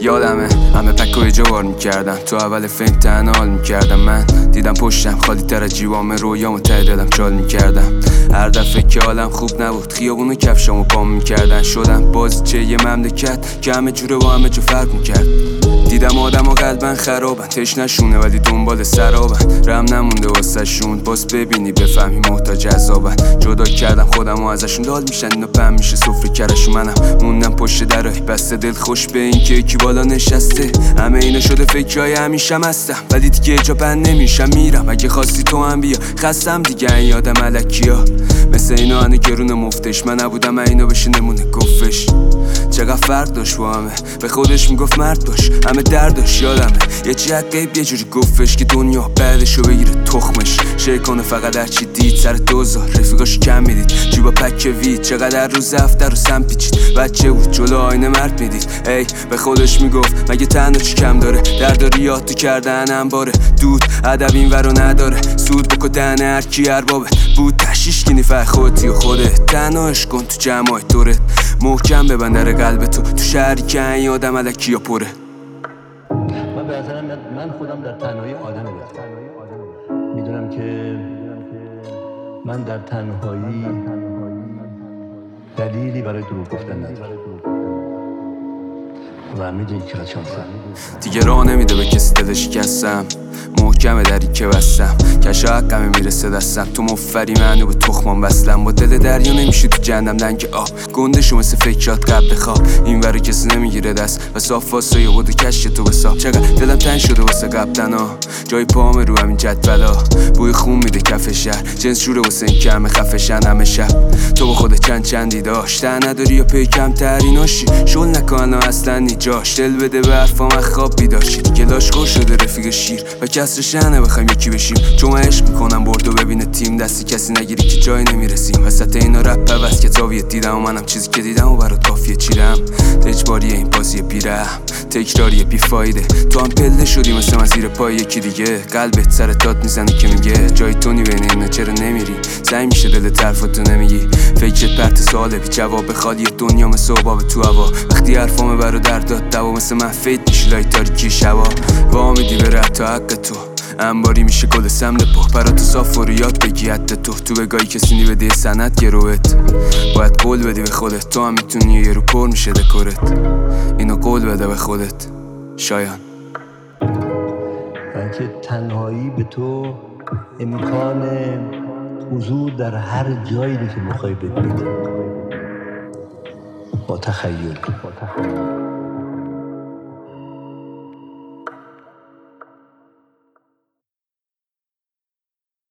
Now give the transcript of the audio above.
یادمه همه پک و اجوار میکردن، تو اول فیلم تنها حال میکردم. من دیدم پشتم خالی تر از جیبام، رویامو ته دلم چال میکردم. هر دفعه که حالم خوب نبود خیابونو کفشامو پام میکردن. شدم بازیچه یه مملکت که همه جوره با همه جو فرق میکرد. دیدم آدم و قلبن خرابن، تشنشونه ولی دنبال سرابن. رم نمونده واسه شون، باز ببینی بفهمی محتاج عذابن. جدا کردم خودم و ازشون، داد میشن اینا پم میشه سفره کرش. منم موندم پشت درای بسته، دل خوش به این که یکی بالا نشسته. همه اینا شده فکرای همیشم هستم، ولی دیگه جا بند نمیشم. میرم اگه خواستی تو هم بیا، خستم دیگه این یادم علکیا. مثل اینا هنه گرون مفتش، من نبودم اینو بشه نمونه گفش. چقدر فرق داشت با همه، به خودش میگفت مرد باش، همه درداش یادمه. یه چی غیب یه جوری گفتش که دنیا بعدشو بگیره تخمش. شیر کنه فقط هرچی دید، سر دوزار رفیقاشو کم میدید. جیبا پک وید، چقدر روز افتر رو سم پیچید. بچه بود جلو آینه مرد میدید. ای به خودش میگفت مگه تنها چی کم داره. درد ریاد تو کردن انباره، دود ادب این ورا نداره. سود بکو دهنه هرکی اربابه بود، تشیش کنی فر خودتی و خودت. تنهاش کن تو جمعای دورت، محکم ببند در قلب تو شهری که این آدم علکی یا پره. من به نظرم من خودم در تنهایی آدم میدونم که من در تنهایی دلیلی برای دروغ گفتن ندارم و میدونی که شانسم دیگه راه نمیده به کسی دل شکستم. محکمه دری که بستم، کشا حقمه میرسه دستم. تو مفری منو به تخمام بستم، با دل دریا نمیشه تو جهنم دنگ آب. گندشو مثل فکرات قبل خواب، این ورا کسی نمیگیره دست و صاف واسه یه بود کشک تو بساب. چقدر دلم تنگ شده واسه قبطنا، جای پامه رو همین جدولا. بوی خون میده کف شهر، جنس جوره واسه این که همه خفشن همه شب. تو با خودت چندی داشت نداری یا پی کم تریناشی. شل نکن اصلا نیجاش، دل بده به حرفام خواب بیدار شی. دیگه لاشخور شده رفیق شیر و کسر شنه بخوایم یکی بشیم. چون من عشق میکنم بردو ببینه تیم، دستی کسی نگیری که جای نمیرسیم. وسط اینا رپ پوست کتابیت دیدم و منم چیزی که دیدم و برات کافیه چیرم. اجباریه این بازی بیرم، تکراریه بیفایده. تو هم پله شدی مثل من زیر پای یکی دیگه. قلبت سر داد میزنه که میگه جای تو نی بین اینا چرا نمیری. زنگ میشه دل طرفتو نمیگی، فکرت پرت سواله بی جواب. خالی دنیا مثل حباب تو هوا، وقتی حرفامو برادر داد دوا. مثل من فید میشی لای تاریکی شبا، وامیدی به رد تا حق تو. انباری میشه گل سمن پخ، پراتو صاف و یاد بگی حد تو بگاهی کسی نی بده سند گروت. باید قول بدی به خودت، تو هم میتونی یه رو پر میشه دکورت. اینو قول بده به خودت شایان. من که تنهایی به تو امکان حضور در هر جایی که میخوای ببینید با تخیل